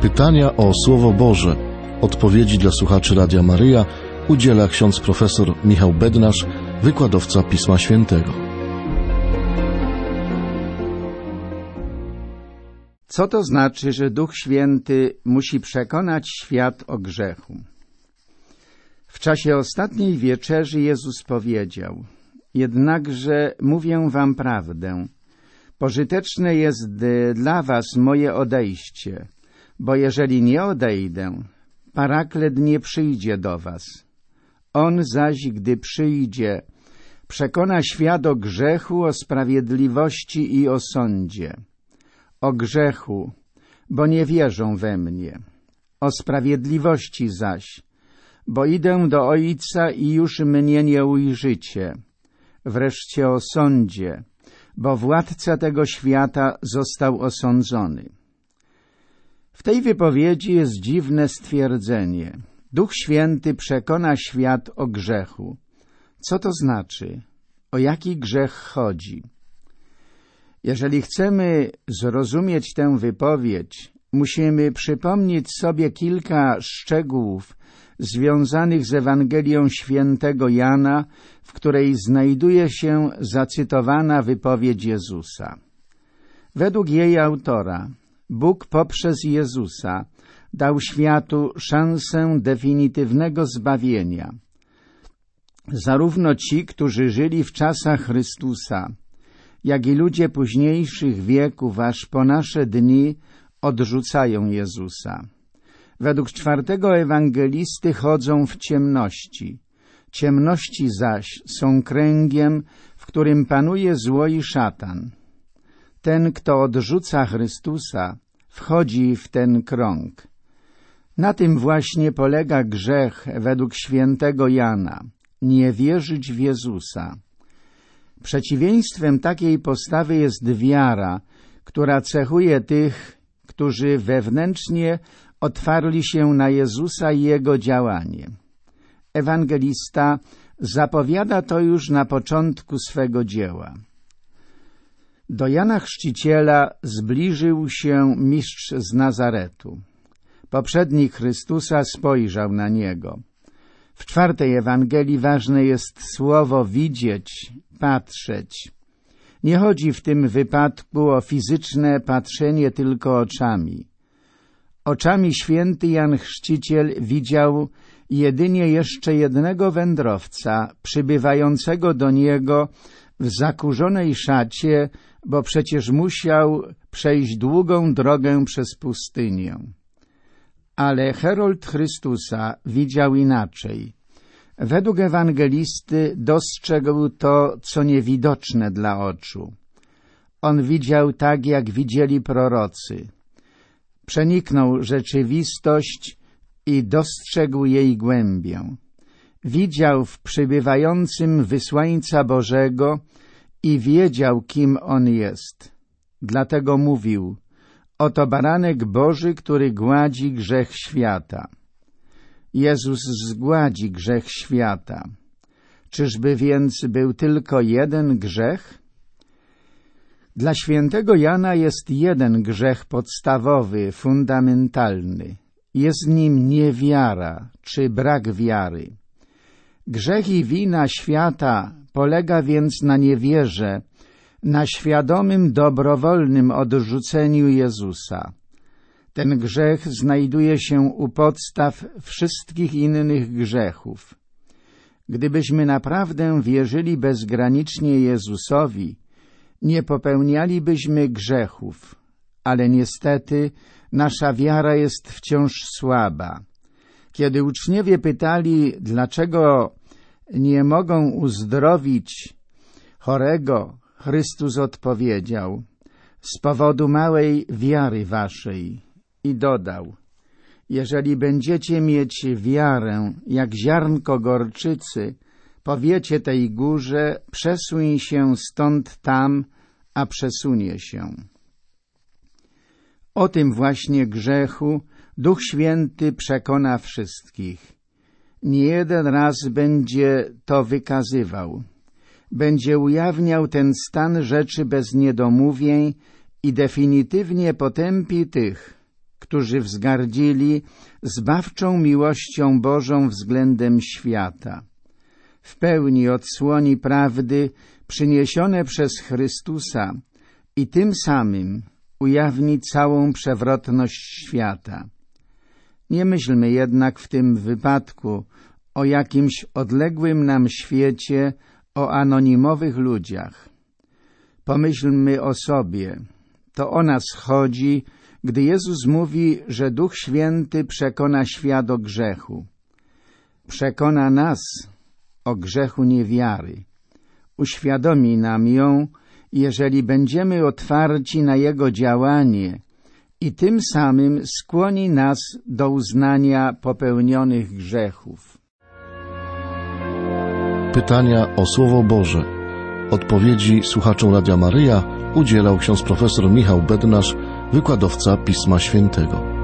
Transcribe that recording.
Pytania o Słowo Boże. Odpowiedzi dla słuchaczy Radia Maryja udziela ksiądz profesor Michał Bednarz, wykładowca Pisma Świętego. Co to znaczy, że Duch Święty musi przekonać świat o grzechu? W czasie ostatniej wieczerzy Jezus powiedział: jednakże mówię wam prawdę, pożyteczne jest dla was moje odejście, bo jeżeli nie odejdę, Paraklet nie przyjdzie do was. On zaś, gdy przyjdzie, przekona świat o grzechu, o sprawiedliwości i o sądzie. O grzechu, bo nie wierzą we mnie. O sprawiedliwości zaś, bo idę do Ojca i już mnie nie ujrzycie. Wreszcie o sądzie, bo władca tego świata został osądzony. W tej wypowiedzi jest dziwne stwierdzenie. Duch Święty przekona świat o grzechu. Co to znaczy? O jaki grzech chodzi? Jeżeli chcemy zrozumieć tę wypowiedź, musimy przypomnieć sobie kilka szczegółów związanych z Ewangelią świętego Jana, w której znajduje się zacytowana wypowiedź Jezusa. Według jej autora, Bóg poprzez Jezusa dał światu szansę definitywnego zbawienia. Zarówno ci, którzy żyli w czasach Chrystusa, jak i ludzie późniejszych wieków, aż po nasze dni, odrzucają Jezusa. Według czwartego ewangelisty chodzą w ciemności. Ciemności zaś są kręgiem, w którym panuje zło i szatan. Ten, kto odrzuca Chrystusa, wchodzi w ten krąg. Na tym właśnie polega grzech według świętego Jana. Nie wierzyć w Jezusa. Przeciwieństwem takiej postawy jest wiara, która cechuje tych, którzy wewnętrznie otwarli się na Jezusa i Jego działanie. Ewangelista zapowiada to już na początku swego dzieła. Do Jana Chrzciciela zbliżył się mistrz z Nazaretu. Poprzednik Chrystusa spojrzał na niego. W czwartej Ewangelii ważne jest słowo widzieć, patrzeć. Nie chodzi w tym wypadku o fizyczne patrzenie tylko oczami. Oczami święty Jan Chrzciciel widział jedynie jeszcze jednego wędrowca przybywającego do niego w zakurzonej szacie, bo przecież musiał przejść długą drogę przez pustynię. Ale Herold Chrystusa widział inaczej. Według ewangelisty dostrzegł to, co niewidoczne dla oczu. On widział tak, jak widzieli prorocy. Przeniknął rzeczywistość i dostrzegł jej głębię. Widział w przybywającym wysłańca Bożego i wiedział, kim on jest. Dlatego mówił: oto baranek Boży, który gładzi grzech świata. Jezus zgładzi grzech świata. Czyżby więc był tylko jeden grzech? Dla świętego Jana jest jeden grzech podstawowy, fundamentalny. Jest nim niewiara czy brak wiary. Grzech i wina świata polega więc na niewierze, na świadomym, dobrowolnym odrzuceniu Jezusa. Ten grzech znajduje się u podstaw wszystkich innych grzechów. Gdybyśmy naprawdę wierzyli bezgranicznie Jezusowi, nie popełnialibyśmy grzechów, ale niestety nasza wiara jest wciąż słaba. Kiedy uczniowie pytali, dlaczego nie mogą uzdrowić chorego, Chrystus odpowiedział: z powodu małej wiary waszej. I dodał: jeżeli będziecie mieć wiarę jak ziarnko gorczycy, powiecie tej górze: przesuń się stąd tam, a przesunie się. O tym właśnie grzechu Duch Święty przekona wszystkich. Nie jeden raz będzie to wykazywał. Będzie ujawniał ten stan rzeczy bez niedomówień i definitywnie potępi tych, którzy wzgardzili zbawczą miłością Bożą względem świata. W pełni odsłoni prawdy przyniesione przez Chrystusa i tym samym ujawni całą przewrotność świata. Nie myślmy jednak w tym wypadku o jakimś odległym nam świecie, o anonimowych ludziach. Pomyślmy o sobie. To o nas chodzi, gdy Jezus mówi, że Duch Święty przekona świat o grzechu. Przekona nas o grzechu niewiary. Uświadomi nam ją, jeżeli będziemy otwarci na Jego działanie i tym samym skłoni nas do uznania popełnionych grzechów. Pytania o Słowo Boże. Odpowiedzi słuchaczom Radia Maryja udzielał ksiądz profesor Michał Bednarz, wykładowca Pisma Świętego.